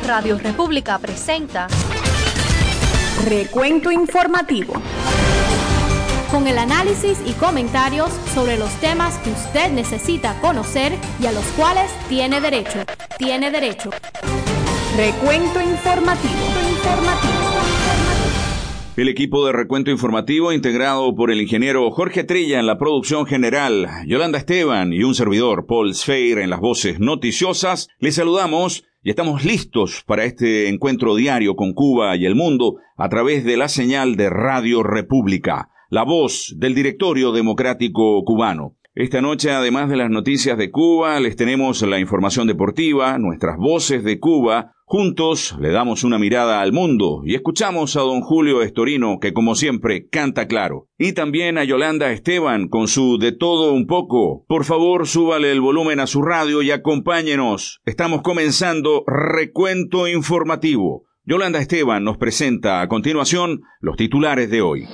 Radio República presenta Recuento Informativo, con el análisis y comentarios sobre los temas que usted necesita conocer y a los cuales tiene derecho. Recuento Informativo. El equipo de Recuento Informativo, integrado por el ingeniero Jorge Trilla en la producción general, Yolanda Esteban y un servidor, Paul Sfeir, en las voces noticiosas, les saludamos y estamos listos para este encuentro diario con Cuba y el mundo a través de la señal de Radio República, la voz del Directorio Democrático Cubano. Esta noche, además de las noticias de Cuba, les tenemos la información deportiva, nuestras voces de Cuba. Juntos le damos una mirada al mundo y escuchamos a don Julio Estorino, que como siempre canta claro. Y también a Yolanda Esteban con su De Todo Un Poco. Por favor, súbale el volumen a su radio y acompáñenos. Estamos comenzando Recuento Informativo. Yolanda Esteban nos presenta a continuación los titulares de hoy.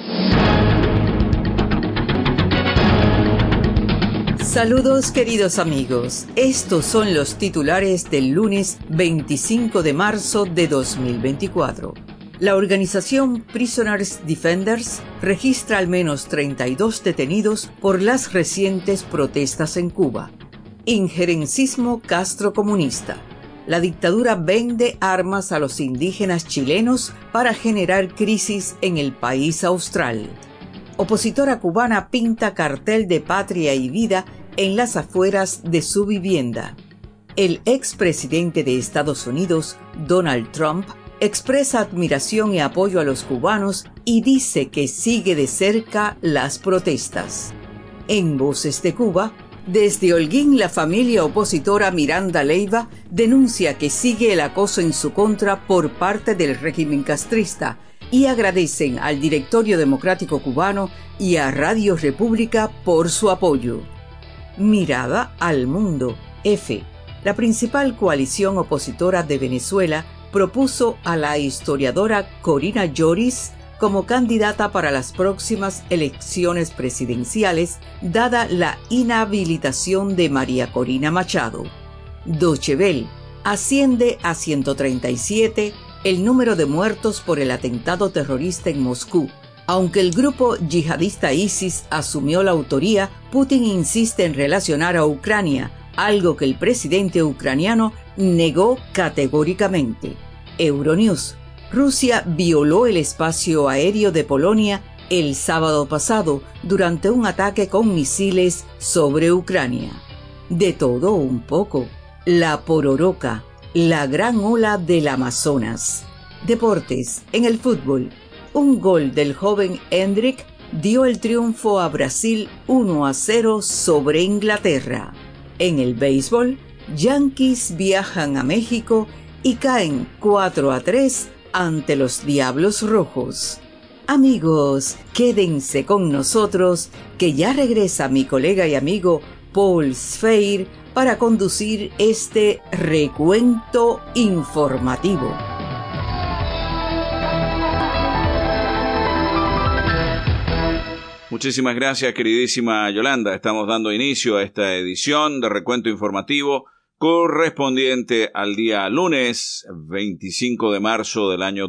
Saludos queridos amigos, estos son los titulares del lunes 25 de marzo de 2024. La organización Prisoners Defenders registra al menos 32 detenidos por las recientes protestas en Cuba. Injerencismo castrocomunista. La dictadura vende armas a los indígenas chilenos para generar crisis en el país austral. Opositora cubana pinta cartel de Patria y Vida en las afueras de su vivienda. El expresidente de Estados Unidos, Donald Trump, expresa admiración y apoyo a los cubanos y dice que sigue de cerca las protestas. En Voces de Cuba, desde Holguín, la familia opositora Miranda Leiva denuncia que sigue el acoso en su contra por parte del régimen castrista y agradecen al Directorio Democrático Cubano y a Radio República por su apoyo. Mirada al mundo. F. La principal coalición opositora de Venezuela propuso a la historiadora Corina Lloris como candidata para las próximas elecciones presidenciales, dada la inhabilitación de María Corina Machado. Deutsche Welle. Asciende a 137 el número de muertos por el atentado terrorista en Moscú. Aunque el grupo yihadista ISIS asumió la autoría, Putin insiste en relacionar a Ucrania, algo que el presidente ucraniano negó categóricamente. Euronews. Rusia violó el espacio aéreo de Polonia el sábado pasado durante un ataque con misiles sobre Ucrania. De todo un poco. La Pororoca, la gran ola del Amazonas. Deportes. En el fútbol, un gol del joven Hendrik dio el triunfo a Brasil 1-0 sobre Inglaterra. En el béisbol, Yankees viajan a México y caen 4-3 ante los Diablos Rojos. Amigos, quédense con nosotros, que ya regresa mi colega y amigo Paul Sfeir para conducir este recuento informativo. Muchísimas gracias, queridísima Yolanda. Estamos dando inicio a esta edición de Recuento Informativo correspondiente al día lunes 25 de marzo del año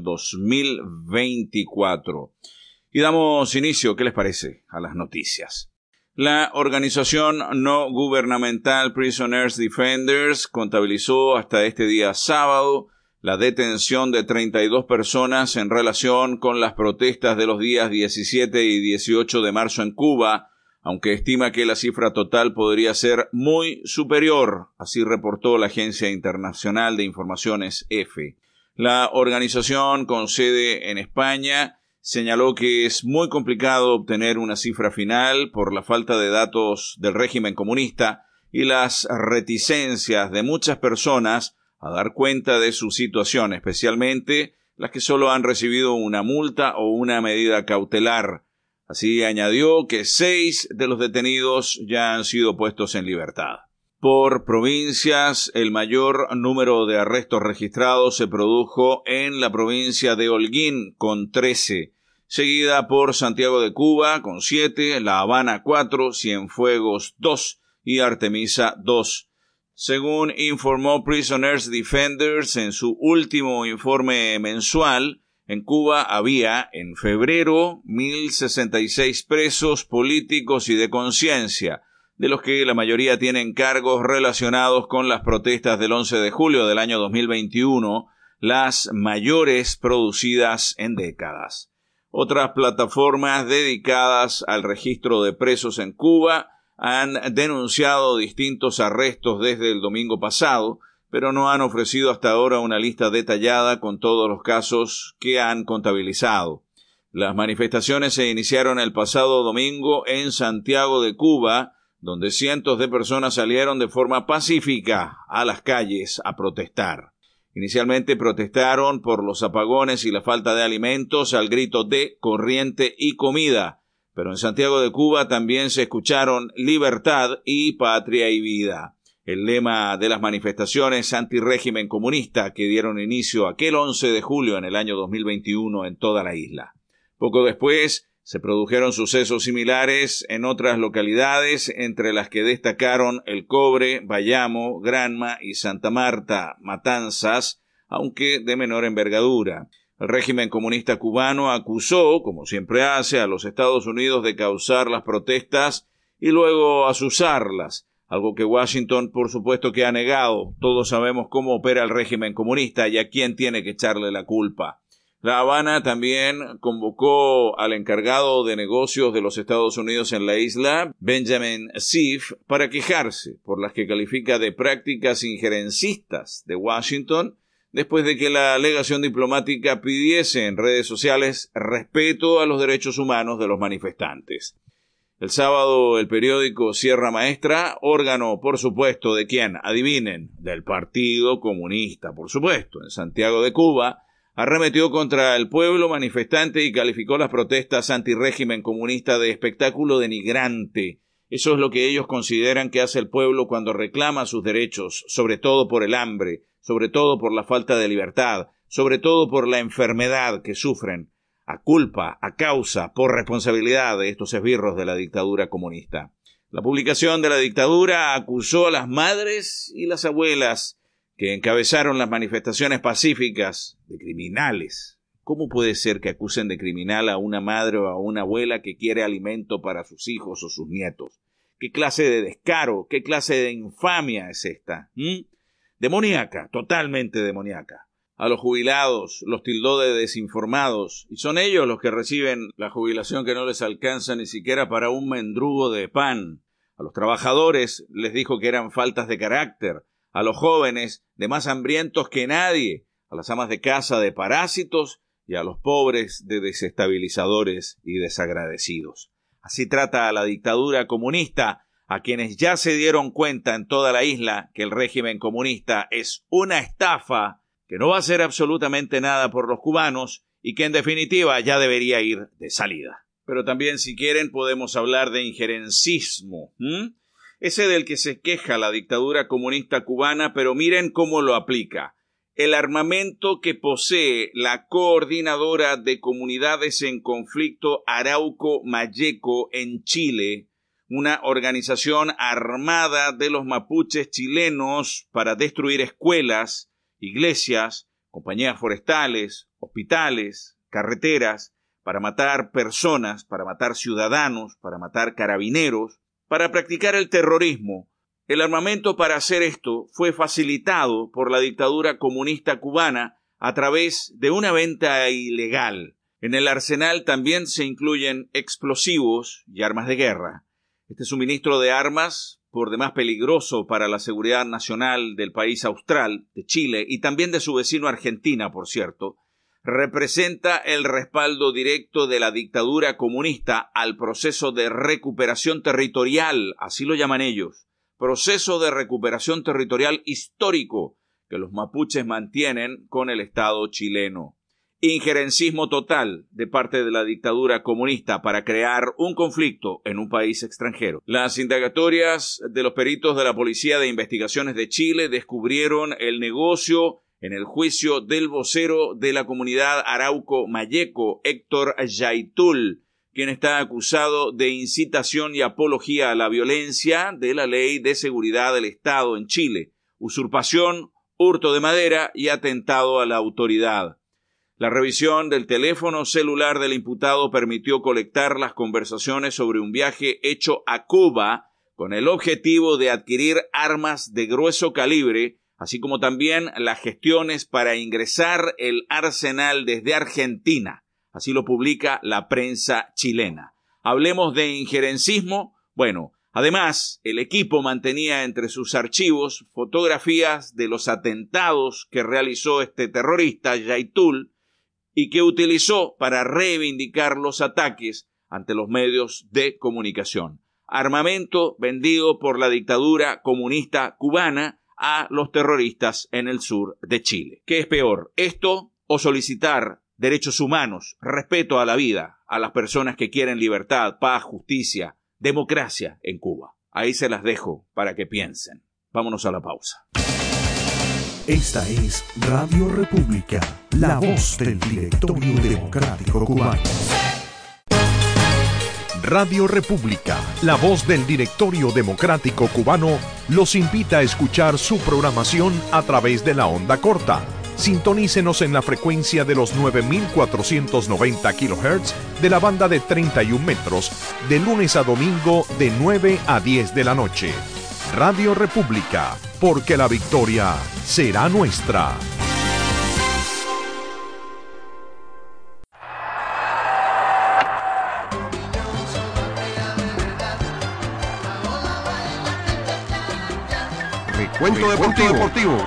2024. Y damos inicio, ¿qué les parece?, a las noticias. La organización no gubernamental Prisoners Defenders contabilizó hasta este día sábado la detención de 32 personas en relación con las protestas de los días 17 y 18 de marzo en Cuba, aunque estima que la cifra total podría ser muy superior, así reportó la Agencia Internacional de Informaciones EFE. La organización, con sede en España, señaló que es muy complicado obtener una cifra final por la falta de datos del régimen comunista y las reticencias de muchas personas a dar cuenta de su situación, especialmente las que solo han recibido una multa o una medida cautelar. Así añadió que 6 de los detenidos ya han sido puestos en libertad. Por provincias, el mayor número de arrestos registrados se produjo en la provincia de Holguín, con 13, seguida por Santiago de Cuba, con 7, La Habana 4, Cienfuegos 2 y Artemisa 2. Según informó Prisoners Defenders en su último informe mensual, en Cuba había, en febrero, 1.066 presos políticos y de conciencia, de los que la mayoría tienen cargos relacionados con las protestas del 11 de julio del año 2021, las mayores producidas en décadas. Otras plataformas dedicadas al registro de presos en Cuba han denunciado distintos arrestos desde el domingo pasado, pero no han ofrecido hasta ahora una lista detallada con todos los casos que han contabilizado. Las manifestaciones se iniciaron el pasado domingo en Santiago de Cuba, donde cientos de personas salieron de forma pacífica a las calles a protestar. Inicialmente protestaron por los apagones y la falta de alimentos al grito de corriente y comida, pero en Santiago de Cuba también se escucharon libertad y patria y vida. El lema de las manifestaciones antirrégimen comunista que dieron inicio aquel 11 de julio en el año 2021 en toda la isla. Poco después se produjeron sucesos similares en otras localidades, entre las que destacaron El Cobre, Bayamo, Granma y Santa Marta, Matanzas, aunque de menor envergadura. El régimen comunista cubano acusó, como siempre hace, a los Estados Unidos de causar las protestas y luego azuzarlas, algo que Washington por supuesto que ha negado. Todos sabemos cómo opera el régimen comunista y a quién tiene que echarle la culpa. La Habana también convocó al encargado de negocios de los Estados Unidos en la isla, Benjamin Schiff, para quejarse por las que califica de prácticas injerencistas de Washington, después de que la legación diplomática pidiese en redes sociales respeto a los derechos humanos de los manifestantes. El sábado el periódico Sierra Maestra, órgano por supuesto de quién, adivinen, del Partido Comunista, por supuesto, en Santiago de Cuba, arremetió contra el pueblo manifestante y calificó las protestas antirrégimen comunista de espectáculo denigrante. Eso es lo que ellos consideran que hace el pueblo cuando reclama sus derechos, sobre todo por el hambre, sobre todo por la falta de libertad, sobre todo por la enfermedad que sufren, a culpa, a causa, por responsabilidad de estos esbirros de la dictadura comunista. La publicación de la dictadura acusó a las madres y las abuelas que encabezaron las manifestaciones pacíficas de criminales. ¿Cómo puede ser que acusen de criminal a una madre o a una abuela que quiere alimento para sus hijos o sus nietos? ¿Qué clase de descaro, qué clase de infamia es esta? Demoníaca, totalmente demoníaca. A los jubilados los tildó de desinformados, y son ellos los que reciben la jubilación que no les alcanza ni siquiera para un mendrugo de pan. A los trabajadores les dijo que eran faltas de carácter, a los jóvenes de más hambrientos que nadie, a las amas de casa de parásitos y a los pobres de desestabilizadores y desagradecidos. Así trata a la dictadura comunista a quienes ya se dieron cuenta en toda la isla que el régimen comunista es una estafa que no va a hacer absolutamente nada por los cubanos y que en definitiva ya debería ir de salida. Pero también, si quieren, podemos hablar de injerencismo, ese del que se queja la dictadura comunista cubana, pero miren cómo lo aplica. El armamento que posee la Coordinadora de Comunidades en Conflicto Arauco-Mayeco en Chile, una organización armada de los mapuches chilenos para destruir escuelas, iglesias, compañías forestales, hospitales, carreteras, para matar personas, para matar ciudadanos, para matar carabineros, para practicar el terrorismo. El armamento para hacer esto fue facilitado por la dictadura comunista cubana a través de una venta ilegal. En el arsenal también se incluyen explosivos y armas de guerra. Este suministro de armas, por demás peligroso para la seguridad nacional del país austral, de Chile, y también de su vecino Argentina, por cierto, representa el respaldo directo de la dictadura comunista al proceso de recuperación territorial, así lo llaman ellos, proceso de recuperación territorial histórico que los mapuches mantienen con el Estado chileno. Injerencismo total de parte de la dictadura comunista para crear un conflicto en un país extranjero. Las indagatorias de los peritos de la Policía de Investigaciones de Chile descubrieron el negocio en el juicio del vocero de la comunidad Arauco-Mayeco, Héctor Yaitul, quien está acusado de incitación y apología a la violencia de la Ley de Seguridad del Estado en Chile, usurpación, hurto de madera y atentado a la autoridad. La revisión del teléfono celular del imputado permitió colectar las conversaciones sobre un viaje hecho a Cuba con el objetivo de adquirir armas de grueso calibre, así como también las gestiones para ingresar el arsenal desde Argentina. Así lo publica la prensa chilena. Hablemos de injerencismo. Bueno, además, el equipo mantenía entre sus archivos fotografías de los atentados que realizó este terrorista, Yaitul, y que utilizó para reivindicar los ataques ante los medios de comunicación. Armamento vendido por la dictadura comunista cubana a los terroristas en el sur de Chile. ¿Qué es peor, esto o solicitar derechos humanos, respeto a la vida, a las personas que quieren libertad, paz, justicia, democracia en Cuba? Ahí se las dejo para que piensen. Vámonos a la pausa. Esta es Radio República, la voz del Directorio Democrático Cubano. Radio República, la voz del Directorio Democrático Cubano, los invita a escuchar su programación a través de la onda corta. Sintonícenos en la frecuencia de los 9.490 kHz de la banda de 31 metros, de lunes a domingo de 9 a 10 de la noche. Radio República, porque la victoria será nuestra. Recuento deportivo.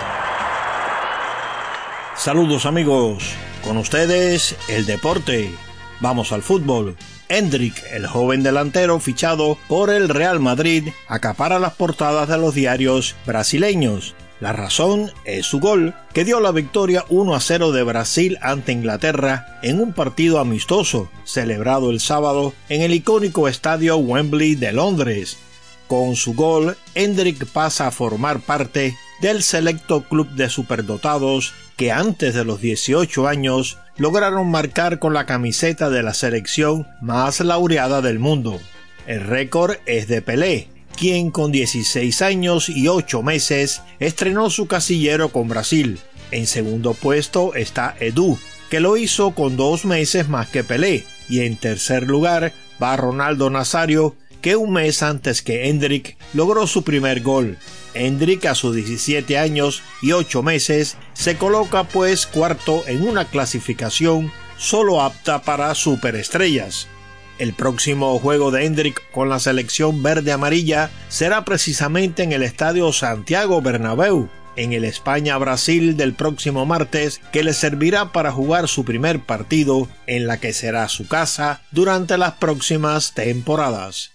Saludos amigos, con ustedes el deporte. Vamos al fútbol. Endrick, el joven delantero fichado por el Real Madrid, acapara las portadas de los diarios brasileños. La razón es su gol, que dio la victoria 1-0 de Brasil ante Inglaterra en un partido amistoso, celebrado el sábado en el icónico estadio Wembley de Londres. Con su gol, Endrick pasa a formar parte del selecto club de superdotados que antes de los 18 años lograron marcar con la camiseta de la selección más laureada del mundo. El récord es de Pelé, quien con 16 años y 8 meses estrenó su casillero con Brasil. En segundo puesto está Edu, que lo hizo con 2 meses más que Pelé, y en tercer lugar va Ronaldo Nazario, que un mes antes que Endrick logró su primer gol. Endrick, a sus 17 años y 8 meses, se coloca pues cuarto en una clasificación solo apta para superestrellas. El próximo juego de Endrick con la selección verde-amarilla será precisamente en el estadio Santiago Bernabéu, en el España-Brasil del próximo martes, que le servirá para jugar su primer partido en la que será su casa durante las próximas temporadas.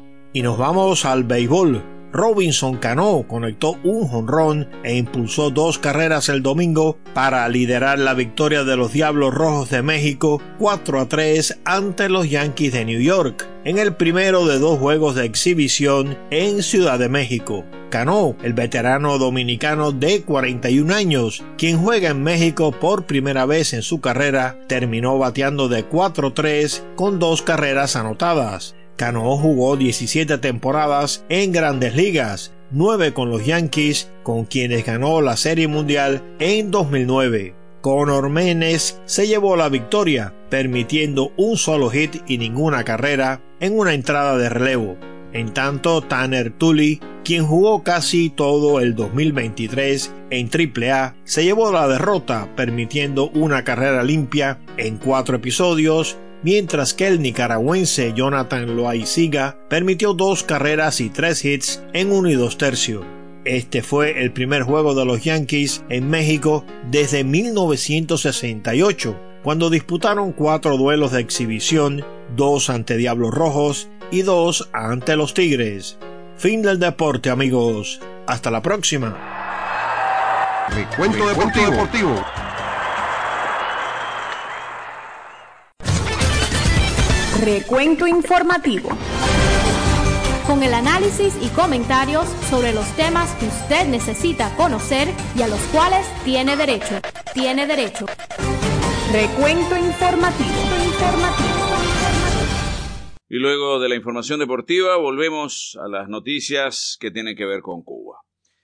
Y nos vamos al béisbol. Robinson Cano conectó un jonrón e impulsó 2 carreras el domingo para liderar la victoria de los Diablos Rojos de México 4-3 ante los Yankees de New York, en el primero de 2 juegos de exhibición en Ciudad de México. Cano, el veterano dominicano de 41 años, quien juega en México por primera vez en su carrera, terminó bateando de 4-3 con 2 carreras anotadas. Cano jugó 17 temporadas en Grandes Ligas, 9 con los Yankees, con quienes ganó la Serie Mundial en 2009. Conor Menes se llevó la victoria, permitiendo un solo hit y ninguna carrera en una entrada de relevo. En tanto, Tanner Tully, quien jugó casi todo el 2023 en AAA, se llevó la derrota, permitiendo una carrera limpia en 4 episodios, mientras que el nicaragüense Jonathan Loaiziga permitió 2 carreras y 3 hits en 1 2/3. Este fue el primer juego de los Yankees en México desde 1968, cuando disputaron 4 duelos de exhibición, 2 ante Diablos Rojos y 2 ante los Tigres. Fin del deporte, amigos. Hasta la próxima. Recuento deportivo. Recuento informativo. Con el análisis y comentarios sobre los temas que usted necesita conocer y a los cuales tiene derecho. Recuento informativo. Y luego de la información deportiva, volvemos a las noticias que tienen que ver con Cuba.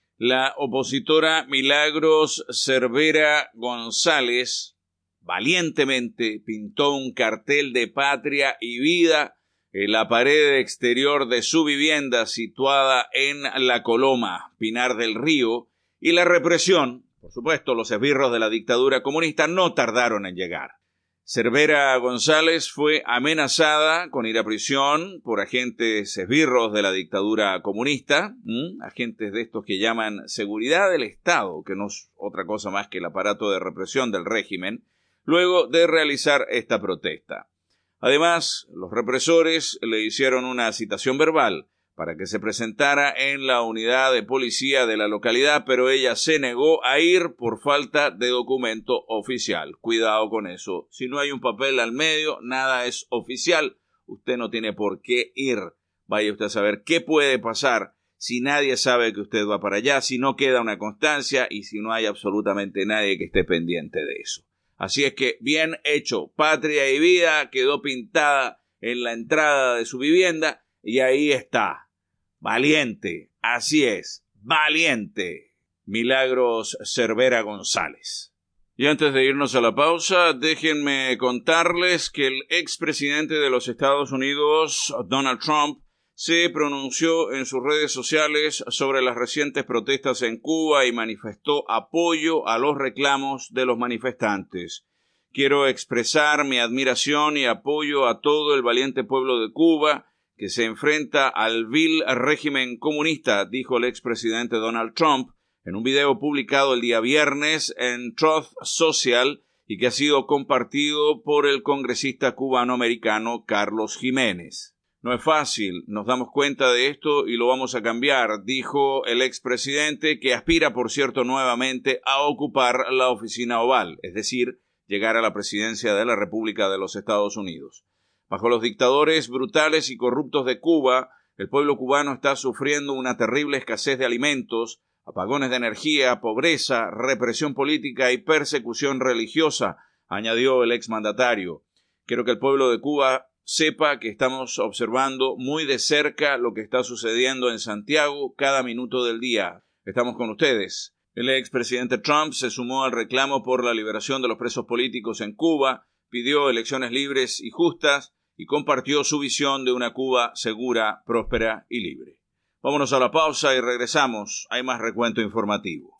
La opositora Milagros Cervera González valientemente pintó un cartel de Patria y Vida en la pared exterior de su vivienda situada en La Coloma, Pinar del Río, y la represión, por supuesto, los esbirros de la dictadura comunista no tardaron en llegar. Cervera González fue amenazada con ir a prisión por agentes esbirros de la dictadura comunista, agentes de estos que llaman seguridad del Estado, que no es otra cosa más que el aparato de represión del régimen, luego de realizar esta protesta. Además, los represores le hicieron una citación verbal para que se presentara en la unidad de policía de la localidad, pero ella se negó a ir por falta de documento oficial. Cuidado con eso. Si no hay un papel al medio, nada es oficial. Usted no tiene por qué ir. Vaya usted a saber qué puede pasar si nadie sabe que usted va para allá, si no queda una constancia y si no hay absolutamente nadie que esté pendiente de eso. Así es que, bien hecho. Patria y Vida quedó pintada en la entrada de su vivienda y ahí está. Valiente, así es, valiente, Milagros Cervera González. Y antes de irnos a la pausa, déjenme contarles que el expresidente de los Estados Unidos, Donald Trump, se pronunció en sus redes sociales sobre las recientes protestas en Cuba y manifestó apoyo a los reclamos de los manifestantes. Quiero expresar mi admiración y apoyo a todo el valiente pueblo de Cuba, que se enfrenta al vil régimen comunista, dijo el expresidente Donald Trump en un video publicado el día viernes en Truth Social y que ha sido compartido por el congresista cubano-americano Carlos Jiménez. No es fácil, nos damos cuenta de esto y lo vamos a cambiar, dijo el expresidente, que aspira, por cierto, nuevamente a ocupar la oficina oval, es decir, llegar a la presidencia de la República de los Estados Unidos. Bajo los dictadores brutales y corruptos de Cuba, el pueblo cubano está sufriendo una terrible escasez de alimentos, apagones de energía, pobreza, represión política y persecución religiosa, añadió el exmandatario. Quiero que el pueblo de Cuba sepa que estamos observando muy de cerca lo que está sucediendo en Santiago cada minuto del día. Estamos con ustedes. El expresidente Trump se sumó al reclamo por la liberación de los presos políticos en Cuba, pidió elecciones libres y justas y compartió su visión de una Cuba segura, próspera y libre. Vámonos a la pausa y regresamos. Hay más recuento informativo.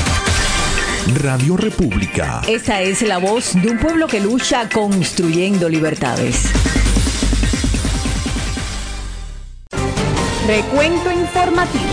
Radio República. Esa es la voz de un pueblo que lucha construyendo libertades. Recuento informativo.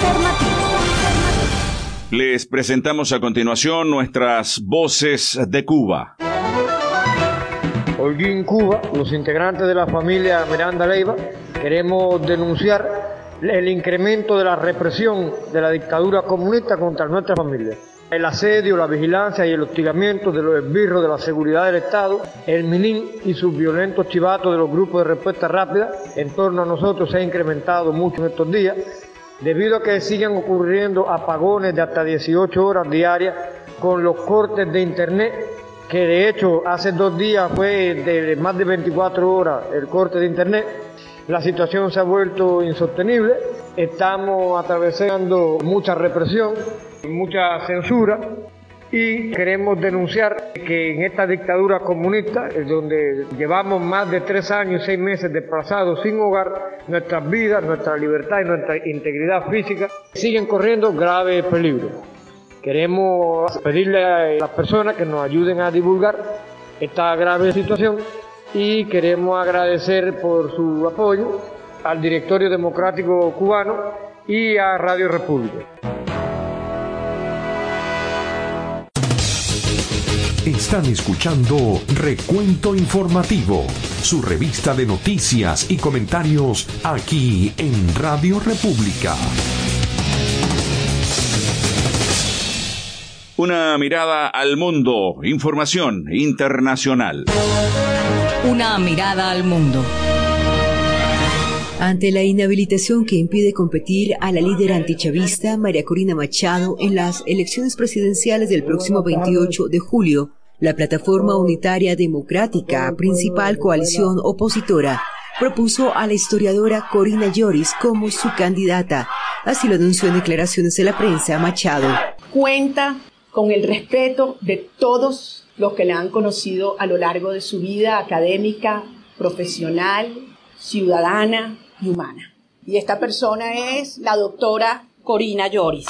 Les presentamos a continuación nuestras voces de Cuba. Hoy en Cuba, los integrantes de la familia Miranda Leiva queremos denunciar el incremento de la represión de la dictadura comunista contra nuestra familia. El asedio, la vigilancia y el hostigamiento de los esbirros de la seguridad del Estado, el MININ y sus violentos chivatos de los grupos de respuesta rápida en torno a nosotros se ha incrementado mucho en estos días, debido a que siguen ocurriendo apagones de hasta 18 horas diarias con los cortes de internet, que de hecho hace 2 días fue de más de 24 horas el corte de internet. La situación se ha vuelto insostenible, estamos atravesando mucha represión, mucha censura y queremos denunciar que en esta dictadura comunista, donde llevamos más de 3 años y 6 meses desplazados sin hogar, nuestras vidas, nuestra libertad y nuestra integridad física siguen corriendo graves peligros. Queremos pedirle a las personas que nos ayuden a divulgar esta grave situación y queremos agradecer por su apoyo al Directorio Democrático Cubano y a Radio República. Están escuchando Recuento Informativo, su revista de noticias y comentarios aquí en Radio República. Una mirada al mundo, información internacional. Una mirada al mundo. Ante la inhabilitación que impide competir a la líder antichavista María Corina Machado en las elecciones presidenciales del próximo 28 de julio, la Plataforma Unitaria Democrática, principal coalición opositora, propuso a la historiadora Corina Lloris como su candidata. Así lo anunció en declaraciones a la prensa Machado. Cuenta con el respeto de todos los que la han conocido a lo largo de su vida académica, profesional, ciudadana y humana. Y esta persona es la doctora Corina Lloris.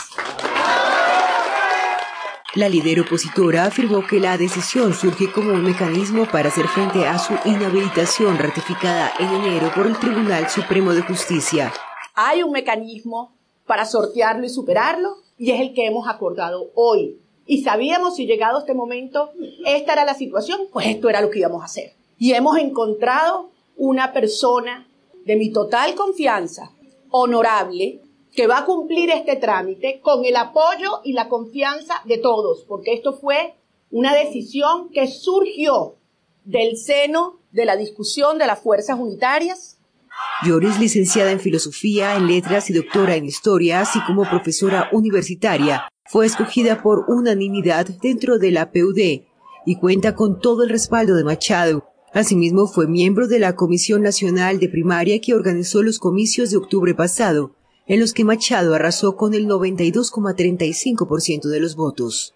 La líder opositora afirmó que la decisión surge como un mecanismo para hacer frente a su inhabilitación ratificada en enero por el Tribunal Supremo de Justicia. Hay un mecanismo para sortearlo y superarlo, y es el que hemos acordado hoy. Y sabíamos, si llegado este momento, esta era la situación, pues esto era lo que íbamos a hacer. Y hemos encontrado una persona de mi total confianza, honorable, que va a cumplir este trámite con el apoyo y la confianza de todos, porque esto fue una decisión que surgió del seno de la discusión de las fuerzas unitarias. Lloris, licenciada en Filosofía, en Letras y doctora en Historia, así como profesora universitaria, fue escogida por unanimidad dentro de la PUD y cuenta con todo el respaldo de Machado. Asimismo, fue miembro de la Comisión Nacional de Primaria que organizó los comicios de octubre pasado, en los que Machado arrasó con el 92,35% de los votos.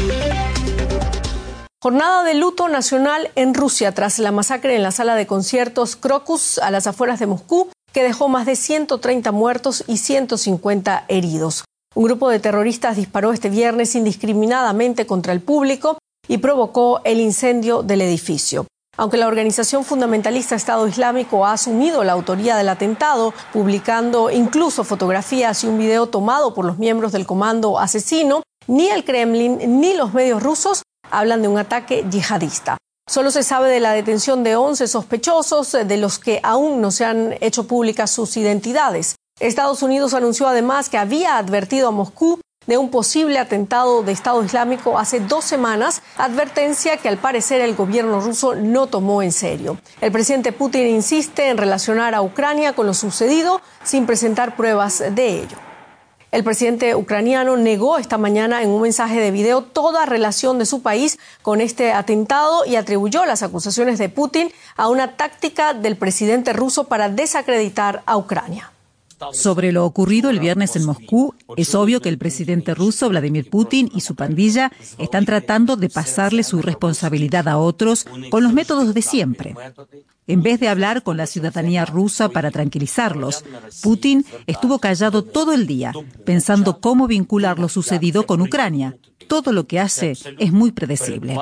Jornada de luto nacional en Rusia tras la masacre en la sala de conciertos Crocus a las afueras de Moscú, que dejó más de 130 muertos y 150 heridos. Un grupo de terroristas disparó este viernes indiscriminadamente contra el público y provocó el incendio del edificio. Aunque la organización fundamentalista Estado Islámico ha asumido la autoría del atentado, publicando incluso fotografías y un video tomado por los miembros del comando asesino, ni el Kremlin ni los medios rusos hablan de un ataque yihadista. Solo se sabe de la detención de 11 sospechosos, de los que aún no se han hecho públicas sus identidades. Estados Unidos anunció además que había advertido a Moscú de un posible atentado de Estado Islámico hace 2 semanas, advertencia que al parecer el gobierno ruso no tomó en serio. El presidente Putin insiste en relacionar a Ucrania con lo sucedido sin presentar pruebas de ello. El presidente ucraniano negó esta mañana en un mensaje de video toda relación de su país con este atentado y atribuyó las acusaciones de Putin a una táctica del presidente ruso para desacreditar a Ucrania. Sobre lo ocurrido el viernes en Moscú, es obvio que el presidente ruso Vladimir Putin y su pandilla están tratando de pasarle su responsabilidad a otros con los métodos de siempre. En vez de hablar con la ciudadanía rusa para tranquilizarlos, Putin estuvo callado todo el día, pensando cómo vincular lo sucedido con Ucrania. Todo lo que hace es muy predecible.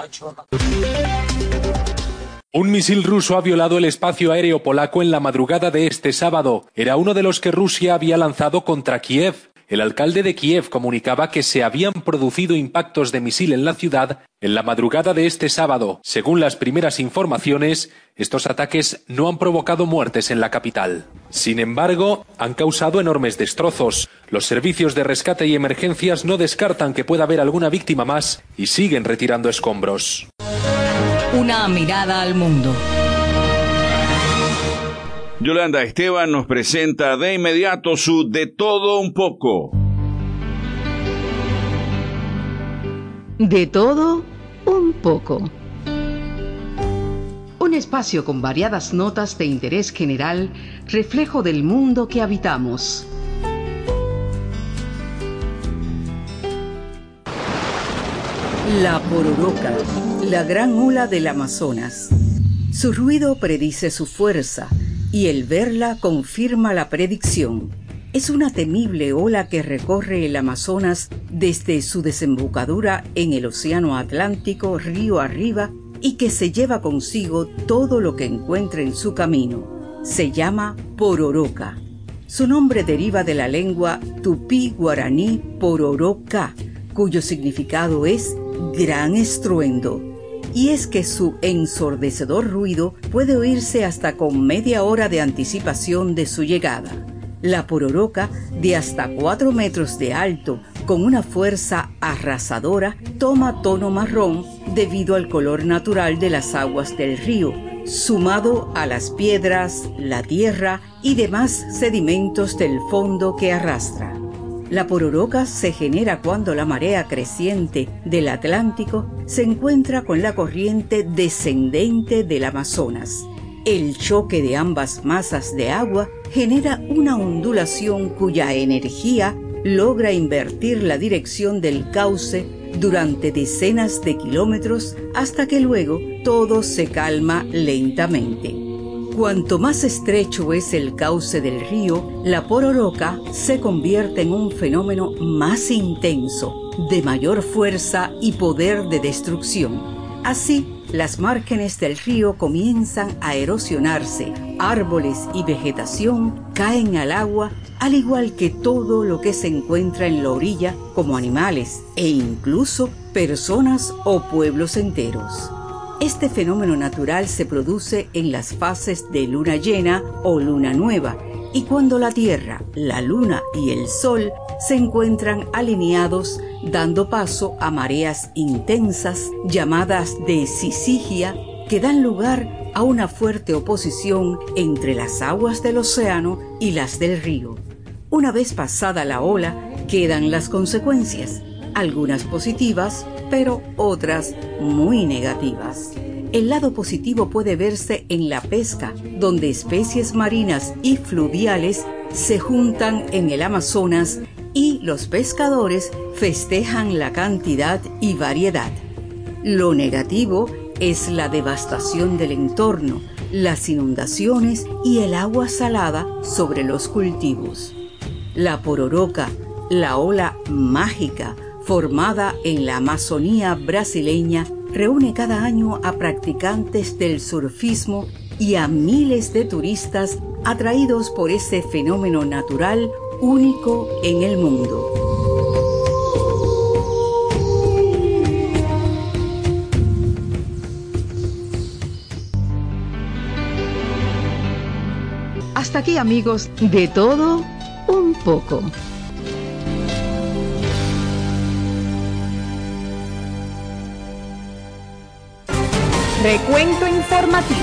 Un misil ruso ha violado el espacio aéreo polaco en la madrugada de este sábado. Era uno de los que Rusia había lanzado contra Kiev. El alcalde de Kiev comunicaba que se habían producido impactos de misil en la ciudad en la madrugada de este sábado. Según las primeras informaciones, estos ataques no han provocado muertes en la capital. Sin embargo, han causado enormes destrozos. Los servicios de rescate y emergencias no descartan que pueda haber alguna víctima más y siguen retirando escombros. Una mirada al mundo. Yolanda Esteban nos presenta de inmediato su De Todo Un Poco. De todo un poco. Un espacio con variadas notas de interés general, reflejo del mundo que habitamos. La pororoca, la gran ola del Amazonas. Su ruido predice su fuerza y el verla confirma la predicción. Es una temible ola que recorre el Amazonas desde su desembocadura en el Océano Atlántico río arriba y que se lleva consigo todo lo que encuentra en su camino. Se llama pororoca. Su nombre deriva de la lengua tupí-guaraní pororoca, cuyo significado es gran estruendo. Y es que su ensordecedor ruido puede oírse hasta con media hora de anticipación de su llegada. La pororoca, de hasta 4 metros de alto, con una fuerza arrasadora, toma tono marrón debido al color natural de las aguas del río, sumado a las piedras, la tierra y demás sedimentos del fondo que arrastra. La pororoca se genera cuando la marea creciente del Atlántico se encuentra con la corriente descendente del Amazonas. El choque de ambas masas de agua genera una ondulación cuya energía logra invertir la dirección del cauce durante decenas de kilómetros hasta que luego todo se calma lentamente. Cuanto más estrecho es el cauce del río, la pororoca se convierte en un fenómeno más intenso, de mayor fuerza y poder de destrucción. Así, las márgenes del río comienzan a erosionarse, árboles y vegetación caen al agua, al igual que todo lo que se encuentra en la orilla, como animales e incluso personas o pueblos enteros. Este fenómeno natural se produce en las fases de luna llena o luna nueva, y cuando la Tierra, la Luna y el Sol se encuentran alineados, dando paso a mareas intensas llamadas de sisigia, que dan lugar a una fuerte oposición entre las aguas del océano y las del río. Una vez pasada la ola, quedan las consecuencias, algunas positivas, pero otras muy negativas. El lado positivo puede verse en la pesca, donde especies marinas y fluviales se juntan en el Amazonas y los pescadores festejan la cantidad y variedad. Lo negativo es la devastación del entorno, las inundaciones y el agua salada sobre los cultivos. La pororoca, la ola mágica formada en la Amazonía brasileña, reúne cada año a practicantes del surfismo y a miles de turistas atraídos por ese fenómeno natural único en el mundo. Hasta aquí, amigos, de todo un poco. Recuento informativo.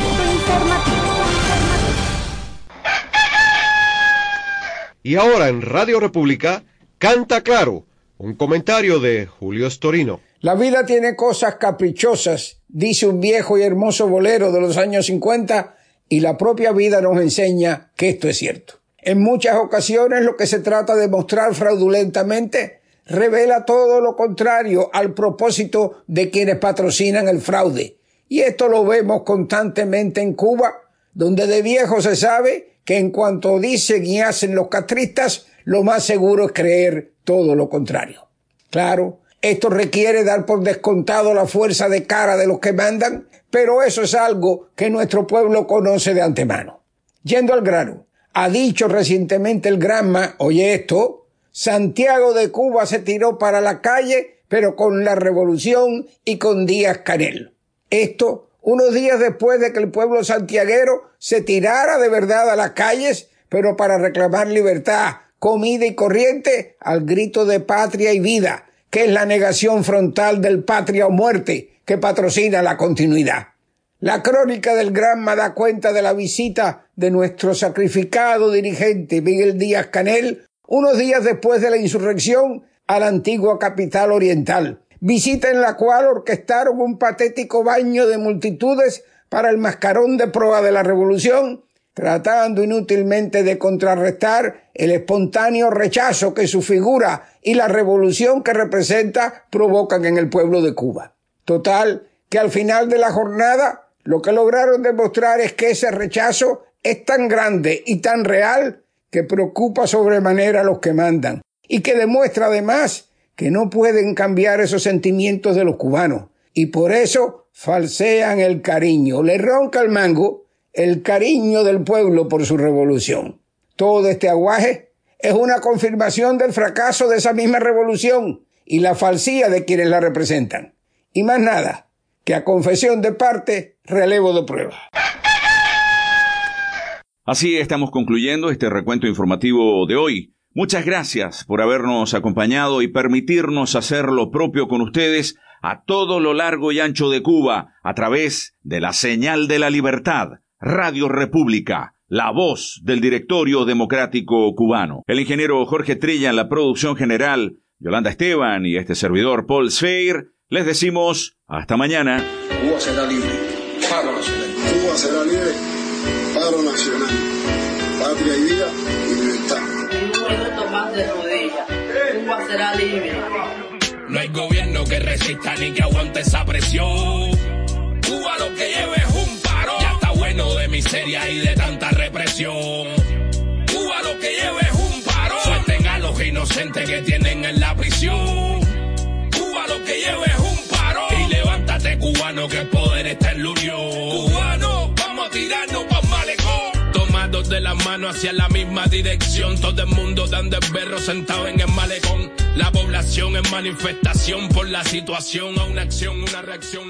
Y ahora en Radio República, Canta Claro, un comentario de Julio Storino. La vida tiene cosas caprichosas, dice un viejo y hermoso bolero de los años 50, y la propia vida nos enseña que esto es cierto. En muchas ocasiones lo que se trata de mostrar fraudulentamente revela todo lo contrario al propósito de quienes patrocinan el fraude. Y esto lo vemos constantemente en Cuba, donde de viejo se sabe que en cuanto dicen y hacen los castristas, lo más seguro es creer todo lo contrario. Claro, esto requiere dar por descontado la fuerza de cara de los que mandan, pero eso es algo que nuestro pueblo conoce de antemano. Yendo al grano, ha dicho recientemente el Granma, oye esto, Santiago de Cuba se tiró para la calle, pero con la revolución y con Díaz-Canel. Esto unos días después de que el pueblo santiaguero se tirara de verdad a las calles, pero para reclamar libertad, comida y corriente, al grito de patria y vida, que es la negación frontal del patria o muerte que patrocina la continuidad. La crónica del Granma da cuenta de la visita de nuestro sacrificado dirigente Miguel Díaz-Canel unos días después de la insurrección a la antigua capital oriental. Visita en la cual orquestaron un patético baño de multitudes para el mascarón de proa de la revolución, tratando inútilmente de contrarrestar el espontáneo rechazo que su figura y la revolución que representa provocan en el pueblo de Cuba. Total, que al final de la jornada lo que lograron demostrar es que ese rechazo es tan grande y tan real que preocupa sobremanera a los que mandan, y que demuestra además que no pueden cambiar esos sentimientos de los cubanos, y por eso falsean el cariño, le ronca el mango el cariño del pueblo por su revolución. Todo este aguaje es una confirmación del fracaso de esa misma revolución y la falsía de quienes la representan. Y más nada, que a confesión de parte, relevo de prueba. Así estamos concluyendo este recuento informativo de hoy. Muchas gracias por habernos acompañado y permitirnos hacer lo propio con ustedes a todo lo largo y ancho de Cuba a través de la señal de la libertad, Radio República, la voz del Directorio Democrático Cubano. El ingeniero Jorge Trilla en la producción general, Yolanda Esteban y este servidor Paul Sfeir, les decimos hasta mañana. Cuba será libre. Cuba será libre. paro nacional, patria y vida y libertad. Un minuto más de rodillas, Cuba será libre. No hay gobierno que resista ni que aguante esa presión. Cuba lo que lleva es un paro. Ya está bueno de miseria y de tanta represión. Cuba lo que lleva es un paro. Suelten a los inocentes que tienen en la prisión. Cuba lo que lleva es un paro. Y levántate, cubano, que el poder está en la unión. Cubano, vamos a tirarnos pa' un malecón. Tomados de las manos hacia la misma dirección. Todo el mundo dando el berro sentado en el malecón. La población en manifestación por la situación. A una acción, una reacción.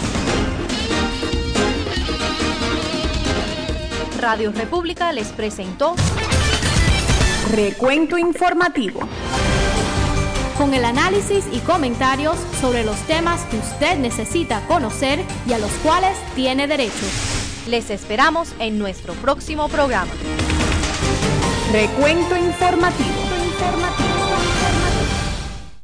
Radio República les presentó Recuento Informativo, con el análisis y comentarios sobre los temas que usted necesita conocer y a los cuales tiene derecho. Les esperamos en nuestro próximo programa. Recuento Informativo.